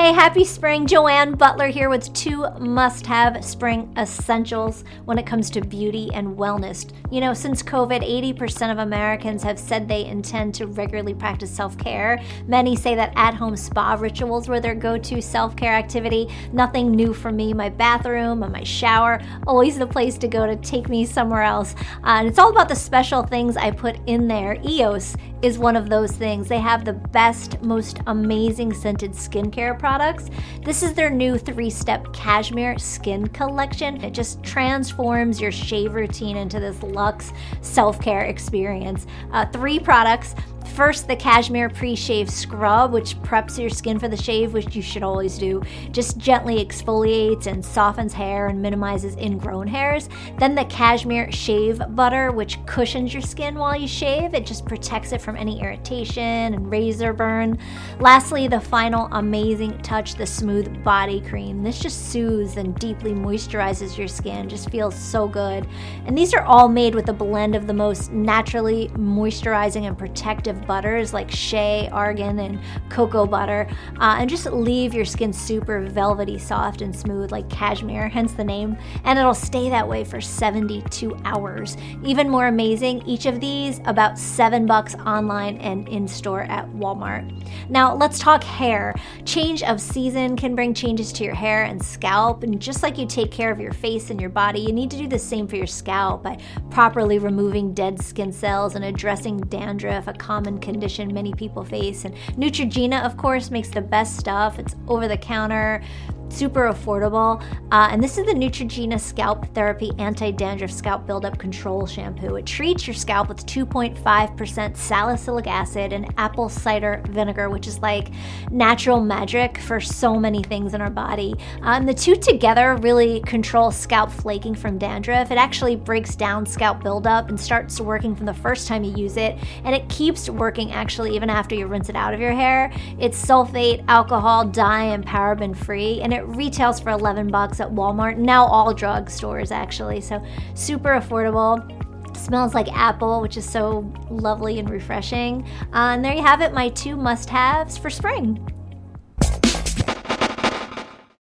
Hey, happy spring. Joanne Butler here with 2 must-have spring essentials when it comes to beauty and wellness. You know, since COVID, 80% of Americans have said they intend to regularly practice self-care. Many say that at-home spa rituals were their go-to self-care activity. Nothing new for me. My bathroom and my shower, always the place to go to take me somewhere else. And it's all about the special things I put in there. EOS is one of those things. They have the best, most amazing scented skincare products. This is their new 3-step cashmere skin collection. It just transforms your shave routine into this luxe self-care experience. 3 products. First, the Cashmere Pre-Shave Scrub, which preps your skin for the shave, which you should always do. Just gently exfoliates and softens hair and minimizes ingrown hairs. Then the Cashmere Shave Butter, which cushions your skin while you shave. It just protects it from any irritation and razor burn. Lastly, the final amazing touch, the Smooth Body Cream. This just soothes and deeply moisturizes your skin. Just feels so good. And these are all made with a blend of the most naturally moisturizing and protective butters like shea, argan, and cocoa butter, and just leave your skin super velvety, soft, and smooth like cashmere, hence the name, and it'll stay that way for 72 hours. Even more amazing, each of these about $7 online and in-store at Walmart. Now let's talk hair. Change of season can bring changes to your hair and scalp, and just like you take care of your face and your body, you need to do the same for your scalp by properly removing dead skin cells and addressing dandruff, a common condition many people face. And Neutrogena, of course, makes the best stuff. It's over the counter, super affordable, and this is the Neutrogena Scalp Therapy Anti-Dandruff Scalp Buildup Control Shampoo. It treats your scalp with 2.5% salicylic acid and apple cider vinegar, which is like natural magic for so many things in our body. And the two together really control scalp flaking from dandruff. It actually breaks down scalp buildup and starts working from the first time you use it, and it keeps working actually even after you rinse it out of your hair. It's sulfate, alcohol, dye, and paraben free, and it retails for $11 at Walmart, now all drugstores actually, so super affordable. Smells like apple, which is so lovely and refreshing. And there you have it, my 2 must-haves for spring.